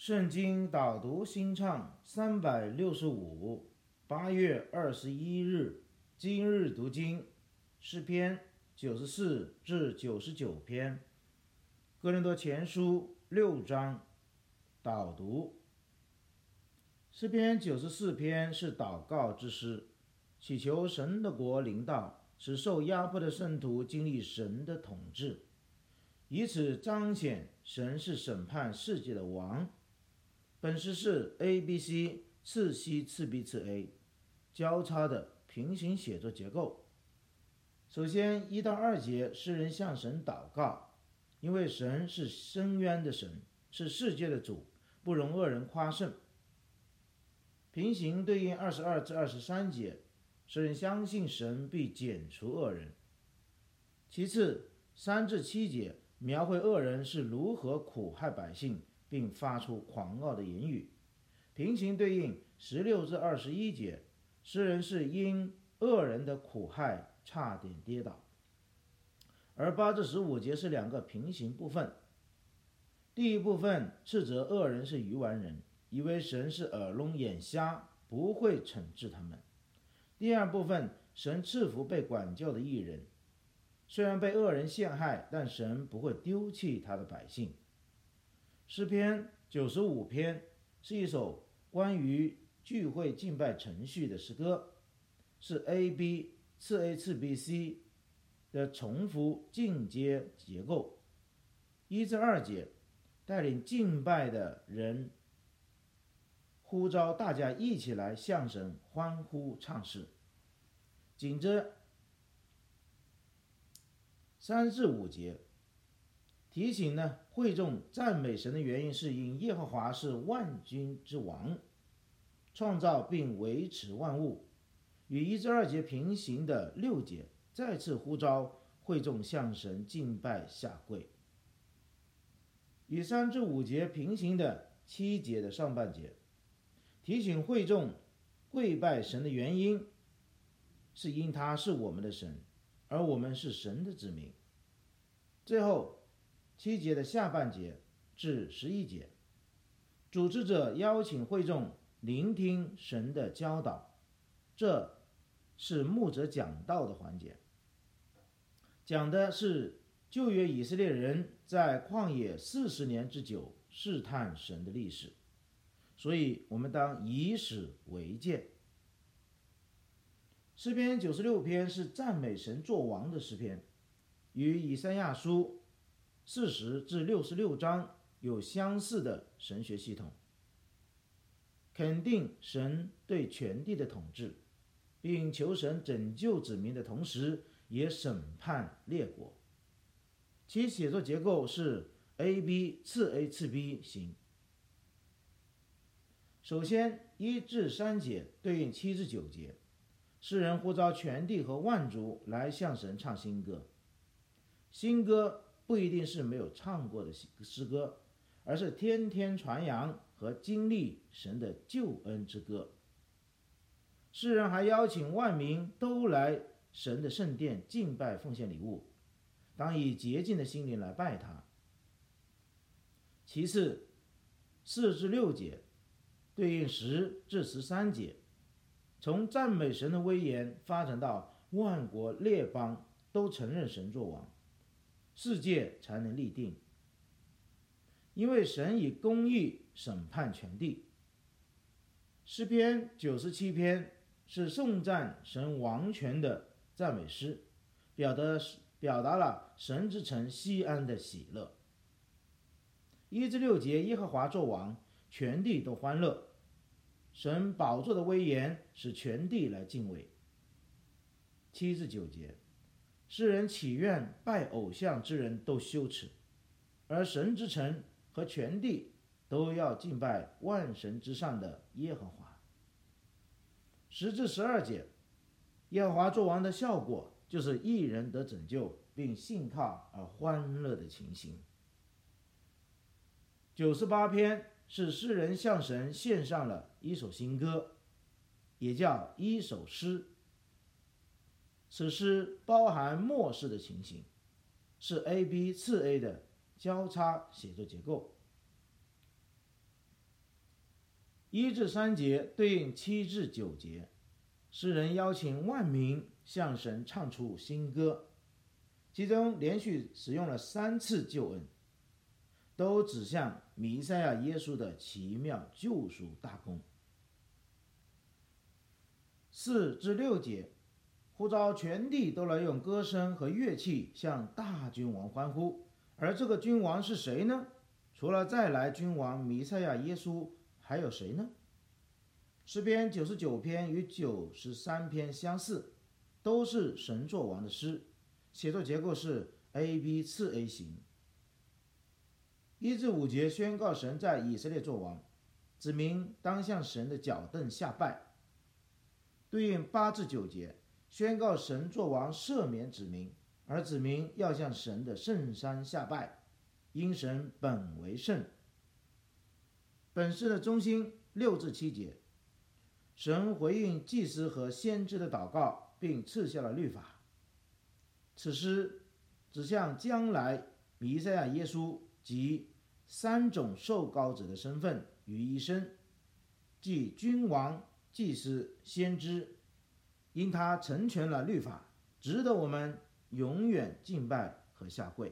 圣经导读新唱365，8月21日，今日读经，诗篇94至99篇，哥林多前书6章，导读。诗篇94篇是祷告之诗，祈求神的国临到，使受压迫的圣徒经历神的统治，以此彰显神是审判世界的王。本诗是 ABC 次 C 次 B 次 A 交叉的平行写作结构。首先1到2节，诗人向神祷告，因为神是深渊的神，是世界的主，不容恶人夸胜。平行对应22至23节，诗人相信神必剪除恶人。其次3至7节描绘恶人是如何苦害百姓，并发出狂傲的言语。平行对应16至21节，诗人是因恶人的苦害差点跌倒。而8至15节是2个平行部分。第一部分斥责恶人是愚顽人，以为神是耳聋眼瞎，不会惩治他们。第二部分，神赐福被管教的义人，虽然被恶人陷害，但神不会丢弃他的百姓。诗篇95篇是一首关于聚会敬拜程序的诗歌，是 AB 次 A 次 B C 的重复进阶结构。1至2节带领敬拜的人呼召大家一起来向神欢呼唱诗。紧着3至5节提醒会众赞美神的原因是因耶和华是万军之王，创造并维持万物。与1至2节平行的6节再次呼召会众向神敬拜下跪。与3至5节平行的7节的上半节提醒会众跪拜神的原因是因他是我们的神，而我们是神的子民。最后7节的下半节至11节，主持者邀请会众聆听神的教导，这是牧者讲道的环节，讲的是旧约以色列人在旷野40年之久试探神的历史，所以我们当以史为鉴。诗篇96篇是赞美神作王的诗篇，与以赛亚书40至66章有相似的神学系统，肯定神对全地的统治，并求神拯救子民的同时，也审判列国。其写作结构是 AB 次 A 次 B 型。首先1至3节对应7至9节，诗人呼召全地和万族来向神唱新歌。新歌不一定是没有唱过的诗歌，而是天天传扬和经历神的救恩之歌。诗人还邀请万民都来神的圣殿敬拜奉献礼物，当以洁净的心灵来拜他。其次4至6节对应10至13节，从赞美神的威严发展到万国列邦都承认神作王，世界才能立定，因为神以公义审判全地。诗篇97篇是颂赞神王权的赞美诗，表达了神之城西安的喜乐。1至6节耶和华作王，全地都欢乐，神宝座的威严使全地来敬畏。7至9节诗人祈愿拜偶像之人都羞耻，而神之城和全地都要敬拜万神之上的耶和华。10至12节耶和华作王的效果就是义人得拯救，并信靠而欢乐的情形。98篇是诗人向神献上了一首新歌，也叫一首诗。此诗包含末世的情形，是 AB 次 A 的交叉写作结构。 1至3节对应7至9节，诗人邀请万民向神唱出新歌，其中连续使用了3次救恩，都指向弥赛亚耶稣的奇妙救赎大功。4至6节呼召全地都来用歌声和乐器向大君王欢呼，而这个君王是谁呢？除了再来君王弥赛亚耶稣，还有谁呢？诗篇99篇与93篇相似，都是神作王的诗，写作结构是 AB 次 A 型。1至5节宣告神在以色列作王，子民当向神的脚凳下拜。对应8至9节宣告神作王赦免子民，而子民要向神的圣山下拜，因神本为圣。本诗的中心6至7节，神回应祭司和先知的祷告，并赐下了律法。此诗指向将来弥赛亚耶稣及3种受膏者的身份于一身，即君王、祭司、先知，因他成全了律法，值得我们永远敬拜和下跪。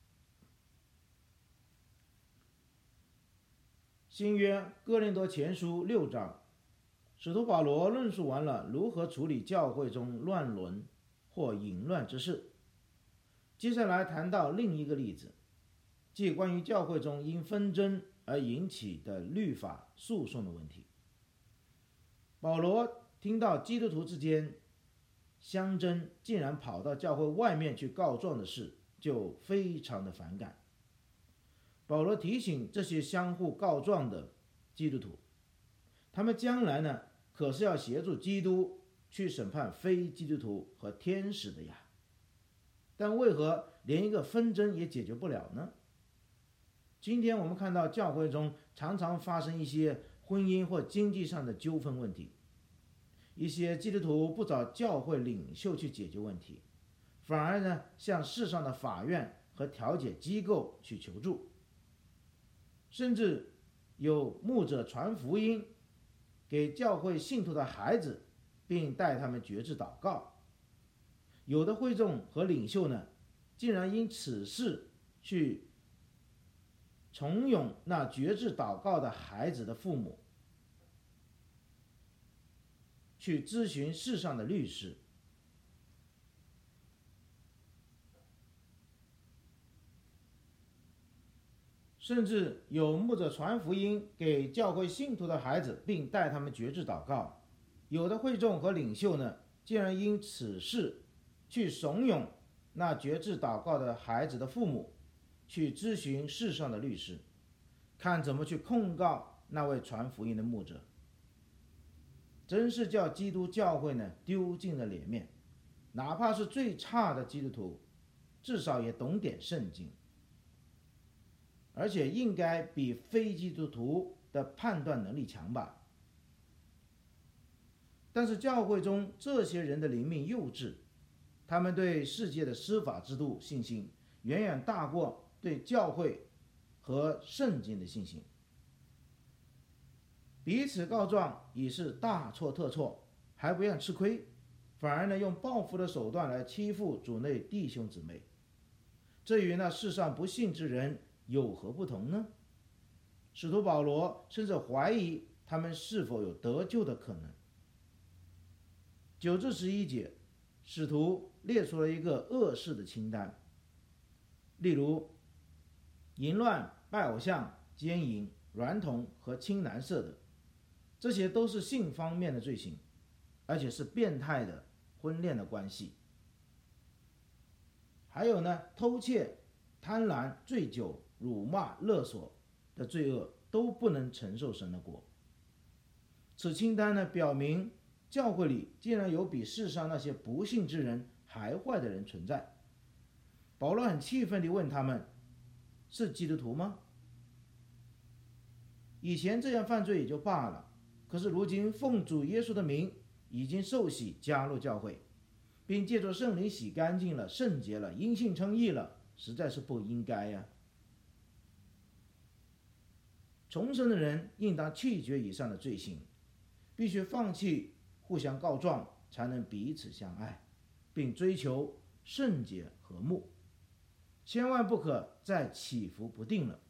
新约哥林多前书6章，使徒保罗论述完了如何处理教会中乱伦或淫乱之事。接下来谈到另一个例子，即关于教会中因纷争而引起的律法诉讼的问题。保罗听到基督徒之间相争竟然跑到教会外面去告状的事，就非常的反感。保罗提醒这些相互告状的基督徒，他们将来呢，可是要协助基督去审判非基督徒和天使的呀。但为何连一个纷争也解决不了呢？今天我们看到教会中常常发生一些婚姻或经济上的纠纷问题，一些基督徒不找教会领袖去解决问题，反而呢向世上的法院和调解机构去求助，甚至有牧者传福音给教会信徒的孩子，并带他们决志祷告。有的会众和领袖呢，竟然因此事去怂恿那决志祷告的孩子的父母去咨询世上的律师。甚至有牧者传福音给教会信徒的孩子，并带他们决志祷告。有的会众和领袖呢，竟然因此事去怂恿那决志祷告的孩子的父母去咨询世上的律师，看怎么去控告那位传福音的牧者。真是叫基督教会呢丢尽了脸面。哪怕是最差的基督徒，至少也懂点圣经，而且应该比非基督徒的判断能力强吧。但是教会中这些人的灵命幼稚，他们对世界的司法制度信心远远大过对教会和圣经的信心，彼此告状已是大错特错，还不愿吃亏，反而呢用报复的手段来欺负主内弟兄姊妹。这与那世上不信之人有何不同呢？使徒保罗甚至怀疑他们是否有得救的可能。9至11节，使徒列出了一个恶事的清单，例如淫乱、拜偶像、奸淫、娈童和青蓝色的，这些都是性方面的罪行，而且是变态的婚恋的关系。还有呢，偷窃、贪婪、醉酒、辱骂、勒索的罪恶都不能承受神的国。此清单呢，表明教会里竟然有比世上那些不信之人还坏的人存在。保罗很气愤地问他们，是基督徒吗？以前这样犯罪也就罢了，可是如今奉主耶稣的名已经受洗加入教会，并借着圣灵洗干净了、圣洁了、因信称义了，实在是不应该呀。 重生的人应当弃绝以上的罪行，必须放弃互相告状，才能彼此相爱，并追求圣洁和睦，千万不可再起伏不定了。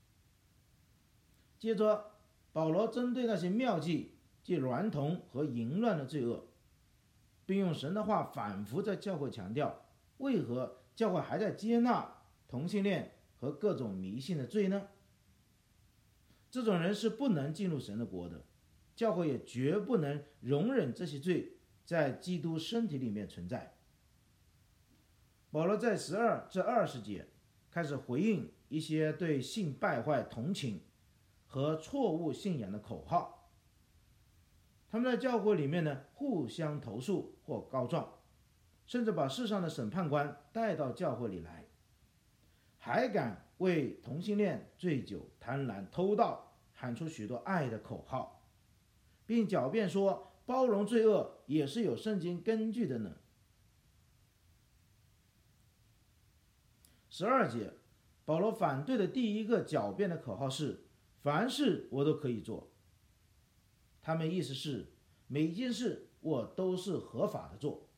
接着，保罗针对那些妙计，即娈童和淫乱的罪恶，并用神的话反复在教会强调，为何教会还在接纳同性恋和各种迷信的罪呢？这种人是不能进入神的国的，教会也绝不能容忍这些罪在基督身体里面存在。保罗在12至20节开始回应一些对性败坏同情和错误信仰的口号，他们在教会里面呢互相投诉或告状，甚至把世上的审判官带到教会里来，还敢为同性恋、醉酒、贪婪、偷盗喊出许多爱的口号，并狡辩说包容罪恶也是有圣经根据的呢。12节，保罗反对的第一个狡辩的口号是凡事我都可以做，他们意思是每件事我都是合法的做。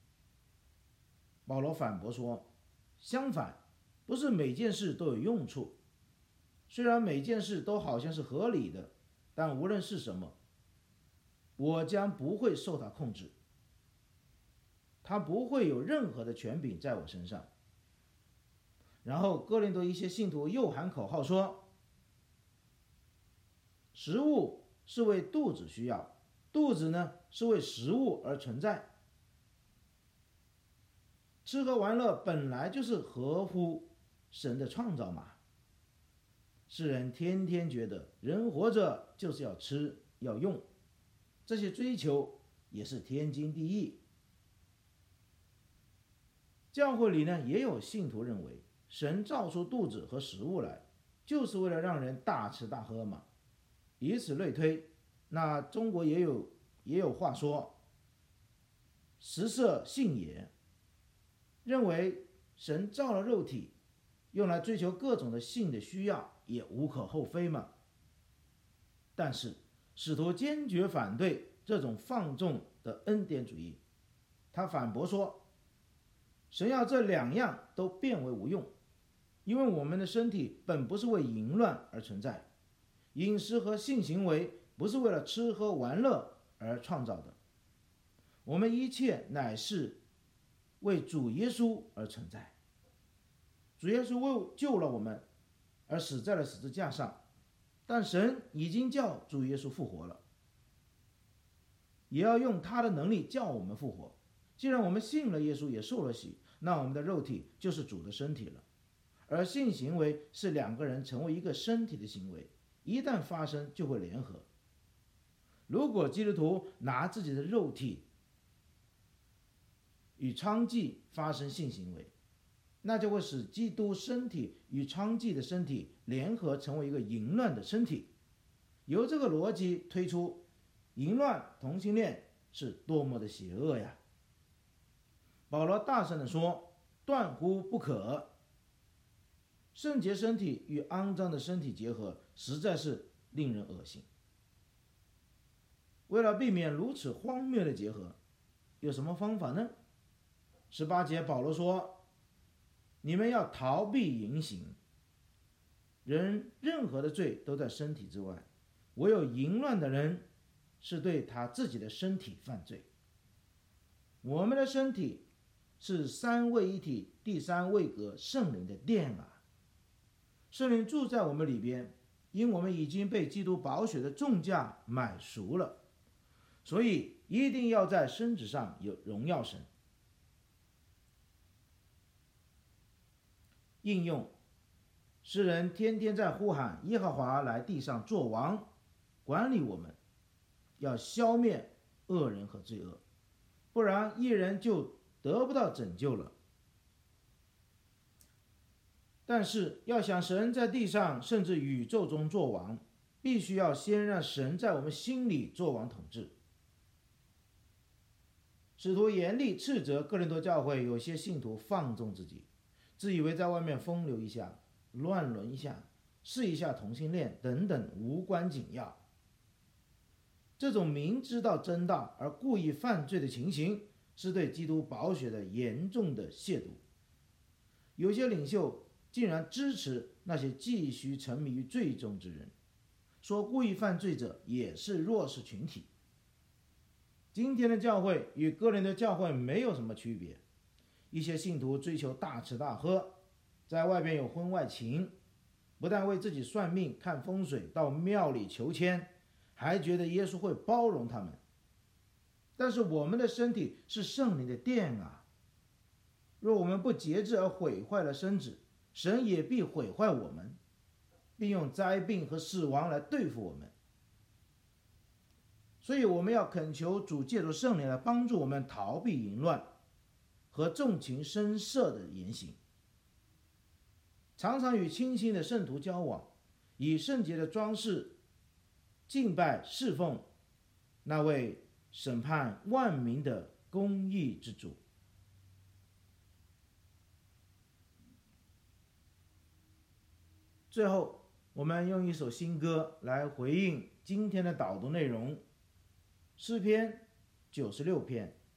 保罗反驳说，相反，不是每件事都有用处，虽然每件事都好像是合理的，但无论是什么，我将不会受他控制，他不会有任何的权柄在我身上。然后哥林多一些信徒又喊口号说，食物是为肚子需要，肚子呢是为食物而存在，吃喝玩乐本来就是合乎神的创造嘛。世人天天觉得人活着就是要吃要用，这些追求也是天经地义。教会里呢也有信徒认为神造出肚子和食物来，就是为了让人大吃大喝嘛。以此类推，那中国也有话说，食色性也，认为神造了肉体，用来追求各种的性的需要，也无可厚非嘛。但是使徒坚决反对这种放纵的恩典主义，他反驳说，神要这两样都变为无用，因为我们的身体本不是为淫乱而存在，饮食和性行为不是为了吃喝玩乐而创造的，我们一切乃是为主耶稣而存在。主耶稣为救了我们而死在了十字架上，但神已经叫主耶稣复活了，也要用他的能力叫我们复活。既然我们信了耶稣也受了洗，那我们的肉体就是主的身体了。而性行为是两个人成为一个身体的行为，一旦发生就会联合。如果基督徒拿自己的肉体与娼妓发生性行为，那就会使基督身体与娼妓的身体联合成为一个淫乱的身体。由这个逻辑推出，淫乱同性恋是多么的邪恶呀！保罗大声地说，断乎不可。圣洁身体与肮脏的身体结合，实在是令人恶心。为了避免如此荒谬的结合，有什么方法呢？18节保罗说，你们要逃避淫行。人任何的罪都在身体之外，唯有淫乱的人是对他自己的身体犯罪。我们的身体是三位一体第三位格圣灵的殿啊，圣灵住在我们里边，因我们已经被基督宝血的重价买赎了，所以一定要在身子上有荣耀神。应用，诗人天天在呼喊耶和华来地上作王，管理我们，要消灭恶人和罪恶，不然一人就得不到拯救了。但是要想神在地上甚至宇宙中作王，必须要先让神在我们心里作王统治。使徒严厉斥责哥林多教会有些信徒放纵自己，自以为在外面风流一下，乱伦一下， 试一下同性恋等等无关紧要。这种明知道真道而故意犯罪的情形，是对基督宝血的严重的亵渎。有些领袖竟然支持那些继续沉迷于罪中之人，说故意犯罪者也是弱势群体。今天的教会与哥林多教会没有什么区别，一些信徒追求大吃大喝，在外边有婚外情，不但为自己算命看风水，到庙里求签，还觉得耶稣会包容他们。但是我们的身体是圣灵的殿啊，若我们不节制而毁坏了身子，神也必毁坏我们，并用灾病和死亡来对付我们。所以我们要恳求主借助圣灵来帮助我们逃避淫乱和纵情声色的言行，常常与清心的圣徒交往，以圣洁的装饰敬拜侍奉那位审判万民的公义之主。最后，我们用一首新歌来回应今天的导读内容，诗篇96篇